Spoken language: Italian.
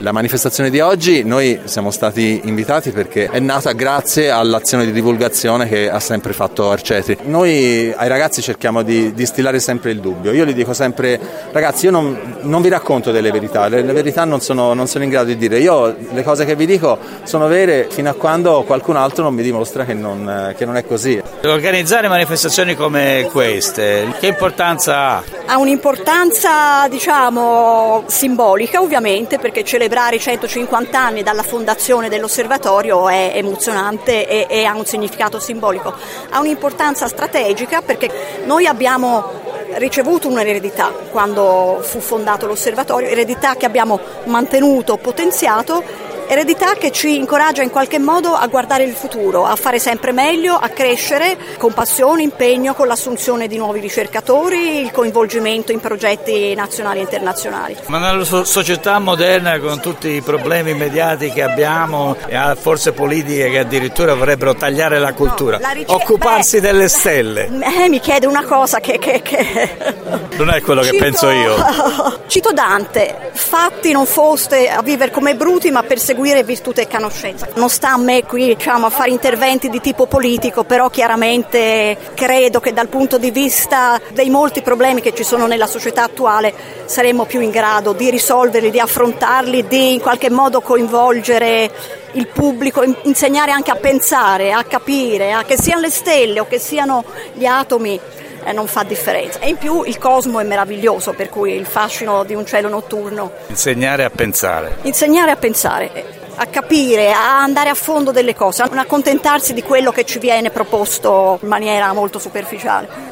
La manifestazione di oggi noi siamo stati invitati perché è nata grazie all'azione di divulgazione che ha sempre fatto Arcetri. Noi ai ragazzi cerchiamo di distillare sempre il dubbio. Io gli dico sempre: ragazzi, io non vi racconto delle verità, le verità non sono in grado di dire. Io le cose che vi dico sono vere fino a quando qualcun altro non mi dimostra che non è così. Organizzare manifestazioni come queste, che importanza ha? Ha un'importanza, simbolica, ovviamente, perché celebrare i 150 anni dalla fondazione dell'osservatorio è emozionante e ha un significato simbolico. Ha un'importanza strategica perché noi abbiamo ricevuto un'eredità quando fu fondato l'osservatorio, eredità che abbiamo mantenuto, potenziato, eredità che ci incoraggia in qualche modo a guardare il futuro, a fare sempre meglio, a crescere con passione, impegno, con l'assunzione di nuovi ricercatori, il coinvolgimento in progetti nazionali e internazionali. Ma nella società moderna, con tutti i problemi mediatici che abbiamo e forze politiche che addirittura vorrebbero tagliare la cultura, occuparsi delle stelle. Mi chiede una cosa che non è quello che penso io. Cito Dante: fatti non foste a vivere come bruti, ma perseguire virtù e conoscenza. Non sta a me qui a fare interventi di tipo politico, però chiaramente credo che dal punto di vista dei molti problemi che ci sono nella società attuale saremmo più in grado di risolverli, di affrontarli, di in qualche modo coinvolgere il pubblico, insegnare anche a pensare, a capire, che siano le stelle o che siano gli atomi. Non fa differenza, e in più il cosmo è meraviglioso, per cui il fascino di un cielo notturno. Insegnare a pensare, a capire, a andare a fondo delle cose, a non accontentarsi di quello che ci viene proposto in maniera molto superficiale.